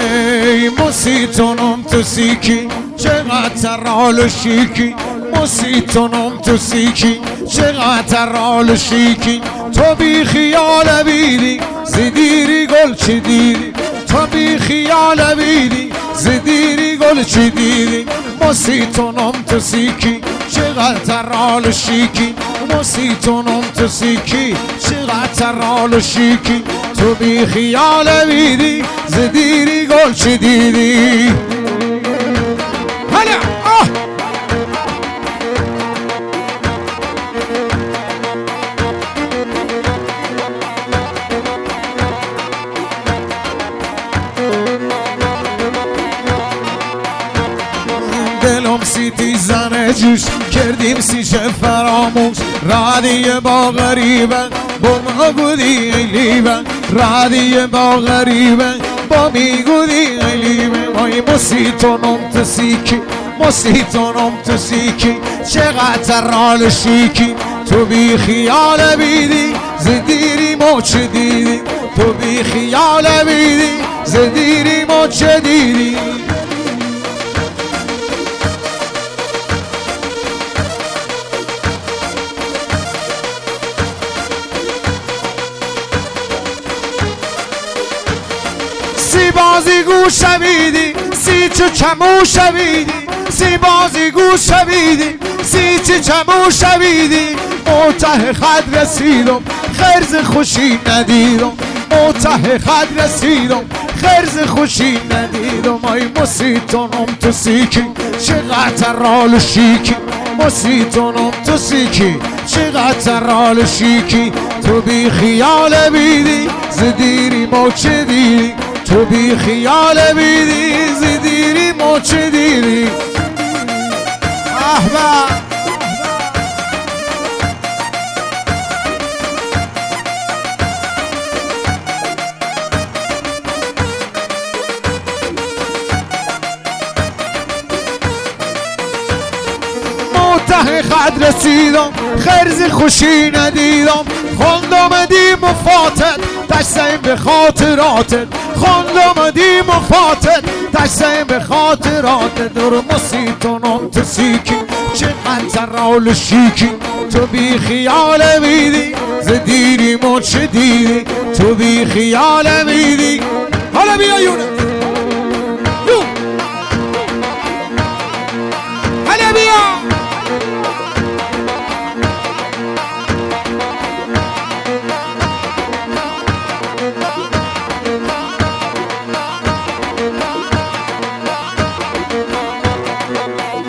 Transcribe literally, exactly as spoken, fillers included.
موسیتونم تو سیکی چقدر رال شیکی موسیتونم تو سیکی چقدر رال شیکی تو بی خیال بیدی زدیری گل چی دیدی تو بی خیال بیدی زدیری گل چی دیدی موسیتونم تو سیکی چقدر رال شیکی موسیتونم تو سیکی چقدر رال شیکی تو بی خیال بیدی زدیری گل چی دیدی هلا آه دلم سیتی زنه جوش کردیم سیشه فراموش رادیه با غریبه با ما گودی ایلیبه رادیه با غریبه با می گودی ایلیبه وای موسیتونم تو سیکی موسیتونم تو سیکی چقدر رال شیکی تو بی خیال بیدی زدیری موچ دیدی تو بی خیال بیدی زدیری موچ دیدی سی بازی گوش شویدی سی چو چمو شویدی سی بازی گوش شویدی سی چو چمو شویدی موته خد رسیدم خرز خوشی ندیدم موته خد رسیدم خرز خوشی ندیدم آی موسیتونم تو سیکی چقدر رال شیکی موسیتونم تو سیکی چقدر رال شیکی تو بی خیال بیدی زدیری موچ دیدی تو بی خیال بیدی زدیری موچ دیدی احبا موته خد رسیدم خرز خوشی ندیدم خوندم دی مفاتت دشتیم به خاطراتت خوندم دی مفاتت دشتیم به خاطراتت دور موسیتونم تو سیکی چقدر رال شیکی تو بی خیال بیدی زدیری موچ دیدی تو بی خیال بیدی